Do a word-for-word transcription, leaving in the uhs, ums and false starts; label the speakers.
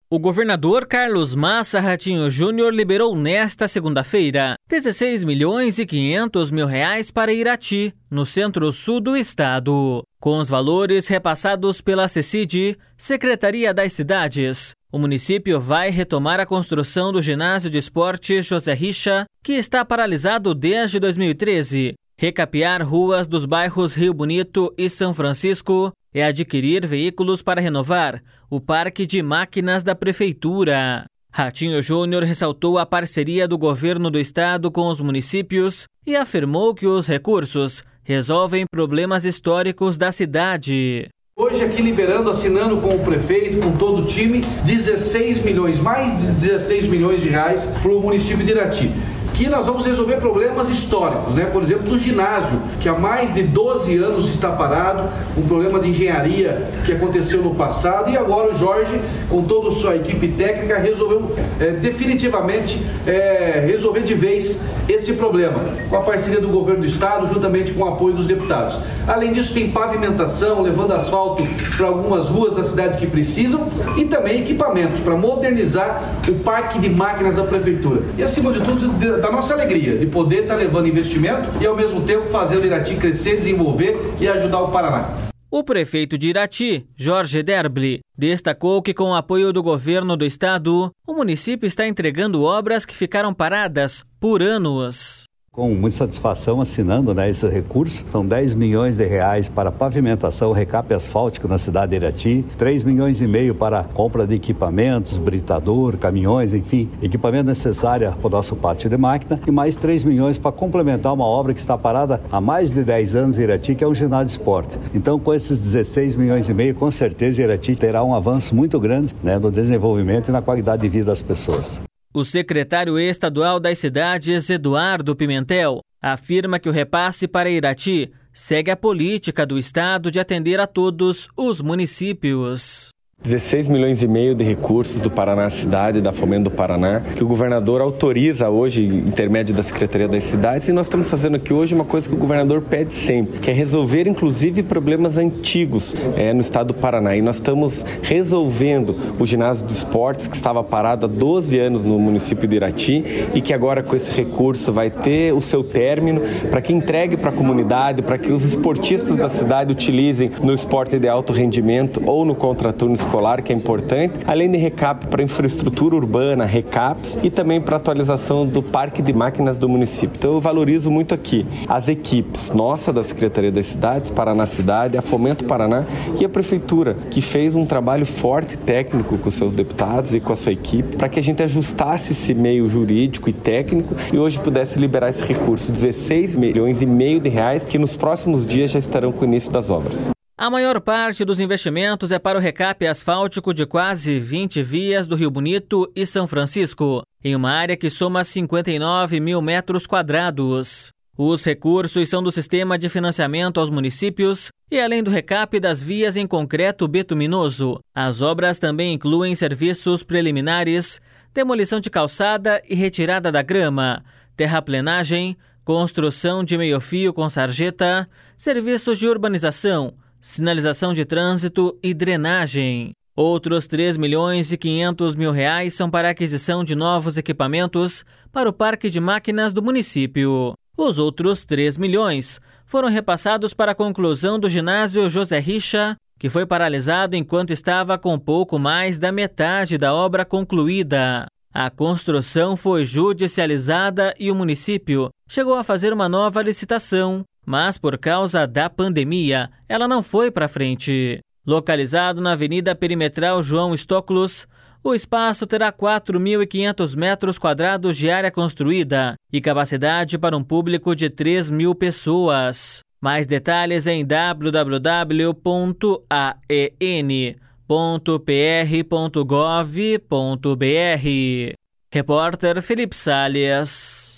Speaker 1: O governador Carlos Massa Ratinho Júnior liberou nesta segunda-feira dezesseis milhões e quinhentos mil reais para Irati, no centro-sul do estado. Com os valores repassados pela CECID, Secretaria das Cidades, o município vai retomar a construção do ginásio de esporte José Richa, que está paralisado desde dois mil e treze, recapear ruas dos bairros Rio Bonito e São Francisco e adquirir veículos para renovar o parque de máquinas da prefeitura. Ratinho Júnior ressaltou a parceria do governo do estado com os municípios e afirmou que os recursos resolvem problemas históricos da cidade.
Speaker 2: Hoje aqui liberando, assinando com o prefeito, com todo o time, dezesseis milhões, mais de dezesseis milhões de reais para o município de Irati. Que nós vamos resolver problemas históricos, né? Por exemplo, do ginásio, que há mais de doze anos está parado, um problema de engenharia que aconteceu no passado, e agora o Jorge, com toda a sua equipe técnica, resolveu é, definitivamente é, resolver de vez esse problema, com a parceria do governo do estado, juntamente com o apoio dos deputados. Além disso, tem pavimentação, levando asfalto para algumas ruas da cidade que precisam, e também equipamentos para modernizar o parque de máquinas da prefeitura. E acima de tudo, da nossa alegria de poder estar levando investimento e ao mesmo tempo fazer o Irati crescer, desenvolver e ajudar o Paraná.
Speaker 1: O prefeito de Irati, Jorge Derble, destacou que com o apoio do governo do estado, o município está entregando obras que ficaram paradas por anos.
Speaker 3: Com muita satisfação assinando, né, esse recurso, são dez milhões de reais para pavimentação, recape asfáltico na cidade de Irati, três milhões e meio para compra de equipamentos, britador, caminhões, enfim, equipamento necessário para o nosso pátio de máquina, e mais três milhões para complementar uma obra que está parada há mais de dez anos em Irati, que é um ginásio de esporte. Então, com esses dezesseis milhões e meio, com certeza Irati terá um avanço muito grande, né, no desenvolvimento e na qualidade de vida das pessoas.
Speaker 1: O secretário estadual das cidades, Eduardo Pimentel, afirma que o repasse para Irati segue a política do estado de atender a todos os municípios.
Speaker 4: dezesseis milhões e meio de recursos do Paraná Cidade, da Fomento do Paraná, que o governador autoriza hoje, intermédio da Secretaria das Cidades, e nós estamos fazendo aqui hoje uma coisa que o governador pede sempre, que é resolver inclusive problemas antigos é, no estado do Paraná. E nós estamos resolvendo o ginásio de esportes, que estava parado há doze anos no município de Irati, e que agora com esse recurso vai ter o seu término, para que entregue para a comunidade, para que os esportistas da cidade utilizem no esporte de alto rendimento ou no contraturno escolar, que é importante, além de recap para infraestrutura urbana, recaps, e também para atualização do parque de máquinas do município. Então eu valorizo muito aqui as equipes nossa da Secretaria das Cidades, Paraná Cidade, a Fomento Paraná e a Prefeitura, que fez um trabalho forte técnico com seus deputados e com a sua equipe, para que a gente ajustasse esse meio jurídico e técnico e hoje pudesse liberar esse recurso, dezesseis milhões e meio de reais, que nos próximos dias já estarão com o início das obras.
Speaker 1: A maior parte dos investimentos é para o recape asfáltico de quase vinte vias do Rio Bonito e São Francisco, em uma área que soma cinquenta e nove mil metros quadrados. Os recursos são do Sistema de Financiamento aos Municípios e, além do recape das vias em concreto bituminoso, as obras também incluem serviços preliminares, demolição de calçada e retirada da grama, terraplenagem, construção de meio-fio com sarjeta, serviços de urbanização, sinalização de trânsito e drenagem. Outros três milhões e quinhentos mil reais são para a aquisição de novos equipamentos para o parque de máquinas do município. Os outros três milhões foram repassados para a conclusão do ginásio José Richa, que foi paralisado enquanto estava com pouco mais da metade da obra concluída. A construção foi judicializada e o município chegou a fazer uma nova licitação, mas por causa da pandemia, ela não foi para frente. Localizado na Avenida Perimetral João Estóculos, o espaço terá quatro mil e quinhentos metros quadrados de área construída e capacidade para um público de três mil pessoas. Mais detalhes em w w w ponto a e n ponto p r ponto gov ponto b r. Repórter Felipe Salles.